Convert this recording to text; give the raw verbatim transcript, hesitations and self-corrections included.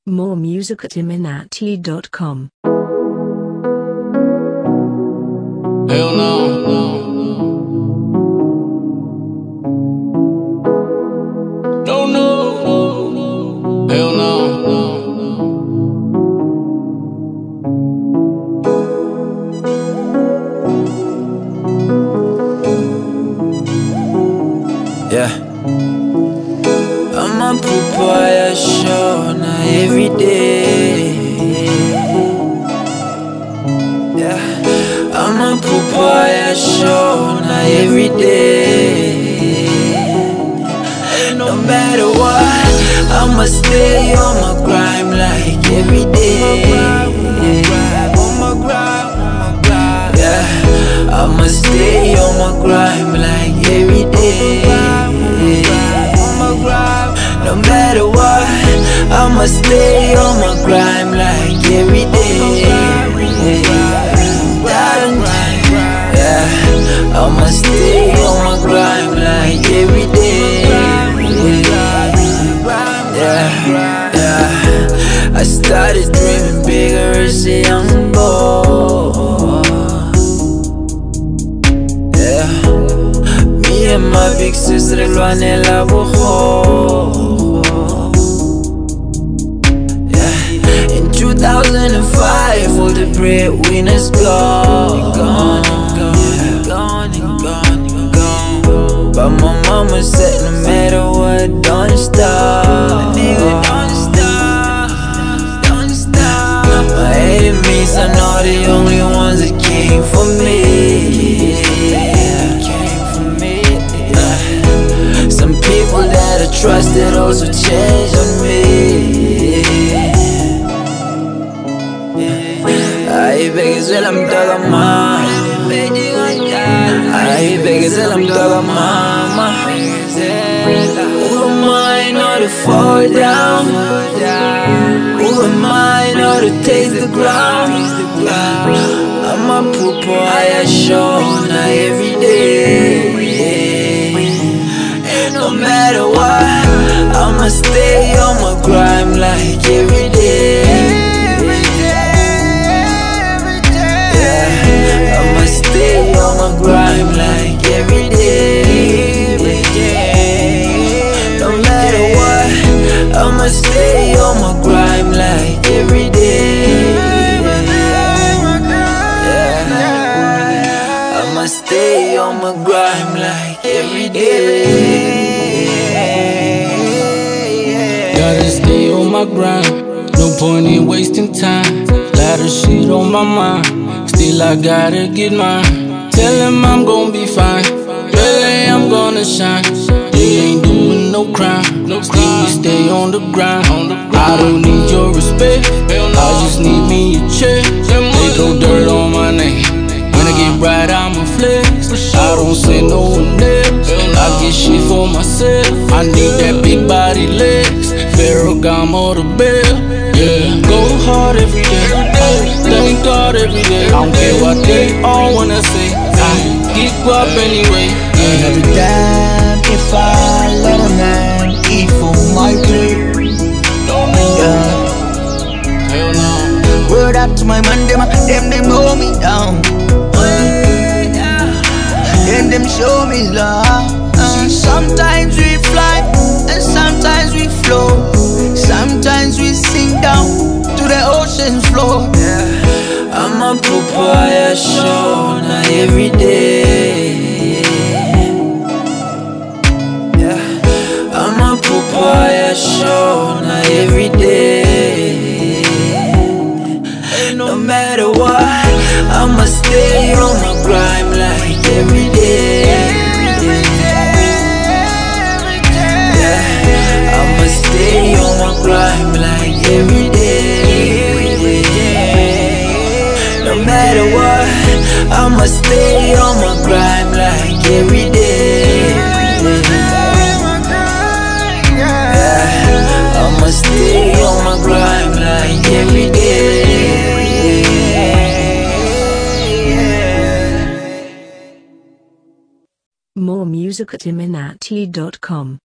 More music at iminati dot com. Hell no, no. No, no. Hell no, no. Yeah. I'm a papaya show now every day. Yeah. I'm a papaya show now every day. No matter what, I'ma stay on my grind like every day. Yeah, I'ma stay on my grind like every day. No matter what, I'ma stay on my grind like every day. Yeah, I'ma stay on my grind like every day. Yeah, yeah. I started dreaming bigger as a young boy. Yeah, me and my big sister Luanela Boho. two thousand five, all the breadwinners gone, gone, gone, gone, gone, gone. But my mama said no matter what, don't stop, nigga, don't stop, don't stop. My enemies are not the only ones that came for me. Came for me. Some people that I trusted also changed on me. Ay, begging I'm dog mama. Ay, begging I'm dog mama. Who am I not to fall down? Who am I not to taste the ground? I'm a papaya show now every day. And no matter what, I'ma stay on my grind like every day. Stay on my grind like every day. No matter what, I'ma stay on my grind like every day. Yeah, I'ma stay on my grind like every day. Gotta stay on my grind. No point in wasting time. Lot of shit on my mind. Still I gotta get mine. Tell him I'm gon' be fine. Really I'm gonna shine. They ain't doing no crime. No Still we stay on the grind. I don't need your respect. I just need me a check. They throw dirt on my name. When I get right I'ma flex. I don't say no one else. I get shit for myself. I need that big body legs. Ferragamo the bell. Yeah, go hard every day. Thank God every day. I don't care what they all wanna say. I get up anyway. Yeah. Every time if I let a man eat from my plate. Yeah. Hell no. Word up to my man, them, them, them hold me down. Then them show me love. Uh, sometimes we fly and sometimes we flow. Sometimes we sink down to the ocean's floor. Yeah, I'm a papaya show now every day. Yeah, I'm a papaya show now every day. No matter what, I'ma stay on my grind like every day. Yeah, I'ma stay on my grind like every day. No matter what, I'ma stay on my grind like every day. Yeah, I'ma stay on my grind like every day. More music at iminati dot com.